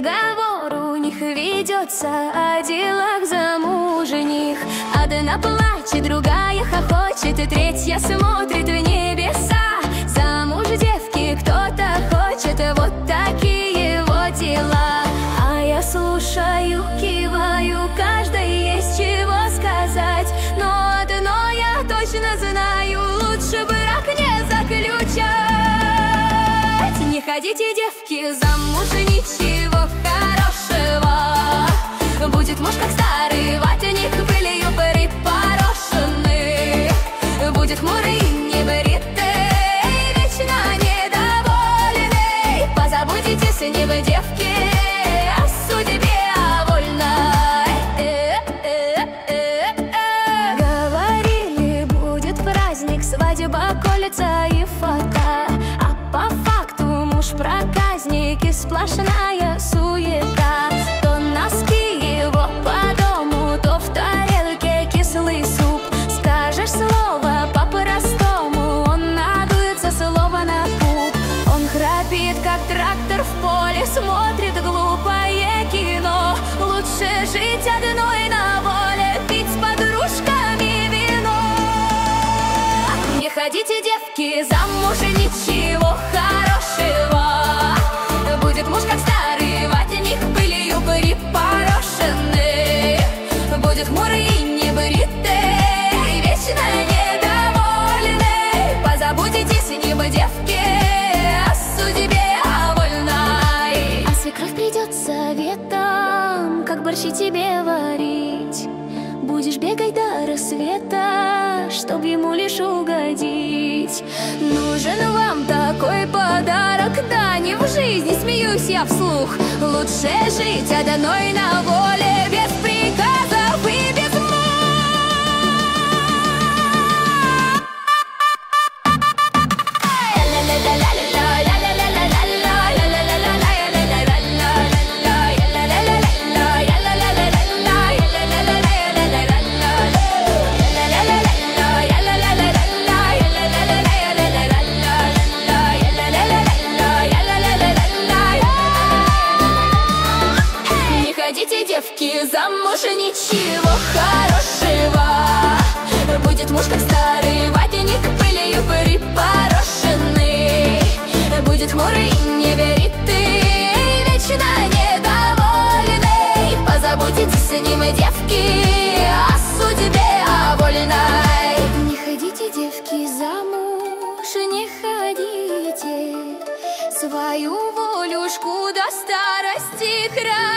разговор у них ведется о делах замужних. Одна плачет, другая хохочет, и третья смотрит в небеса. Замуж девки кто-то хочет, вот такие вот дела. А я слушаю, киваю, каждой есть чего сказать. Но одно я точно знаю, лучше брак не заключать. Не ходите, девки, замуж, ничего хорошего. Будет муж как старый ватник, пылью припорошенный. Будет хмурый, небритый, вечно недовольный. Позаботитесь, не вы, девки, о судьбе вольной. Говорили, будет праздник, свадьба, кольца и фото. А по факту муж проказник и сплошная суета. То носки его по дому, то в тарелке кислый суп. Скажешь слово по-простому, он надуется слово на пуп. Он храпит, как трактор в поле, смотрит глупое кино. Лучше жить одной на воле, пить с подружками вино. Не ходите, девки, замуж, ничего хорошего. Будет муж как старый ватник, пылью припорошенный. Будет хмурый, небритый, вечно недовольный. Позаботитесь, не вы, девки, о судьбе вольной. А свекровь придет с советом, как борщи тебе варить. Будешь бегать до рассвета, чтоб ему лишь угодить. Нужен вам такой подарок, да не в жизни, смеюсь я вслух. Лучше жить одной на воле, без приказов и без мук. Ходите, девки, замуж, ничего хорошего. Будет муж как старый ватник, пылью припорошенный. Будет хмурый, небритый, вечно недовольный. Позаботитесь, не мы, девки, о судьбе вольной. Не ходите, девки, замуж, не ходите. Свою волюшку до старости храните.